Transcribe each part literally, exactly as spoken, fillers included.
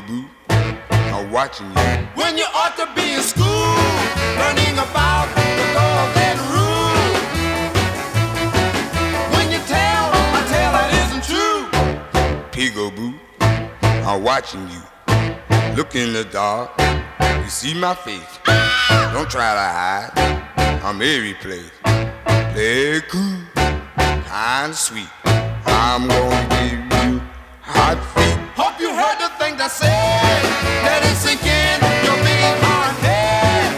Peekaboo, I'm watching you. When you ought to be in school, learning about the laws and rules. When you tell a tale that isn't true. Peekaboo, I'm watching you. Look in the dark, you see my face. Don't try to hide, I'm every place. Play it cool, kind of sweet. I'm gonna give you hot feet. Hope you heard the thing I said. Let it sink in your big hard head.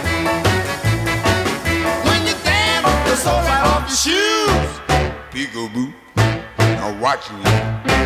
When you dance, the soul right off your shoes. Peekaboo, I'm watching you.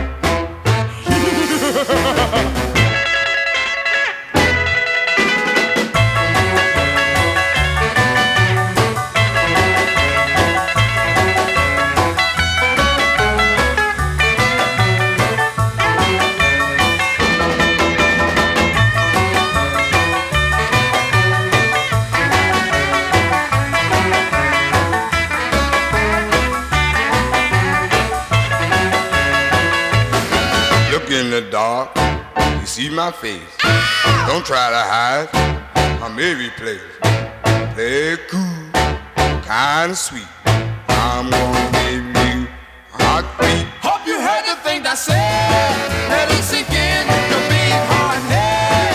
In the dark, you see my face. Don't try to hide, I'm every place. Play it cool, kinda sweet. I'm gonna give you hot feet. Hope you heard the thing I said. Let it sink in your big hard head.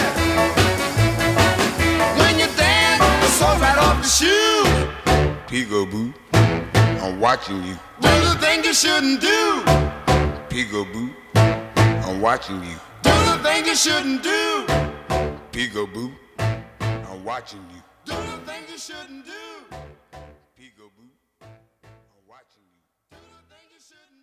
When you dance, the soul right off your shoes. Peekaboo, I'm watching you. Do the thing you shouldn't do. Peekaboo, I'm watching you. Do the thing you shouldn't do. Peekaboo, I'm watching you. Do the thing you shouldn't do. Peekaboo, I'm watching you. Do the thing you shouldn't do.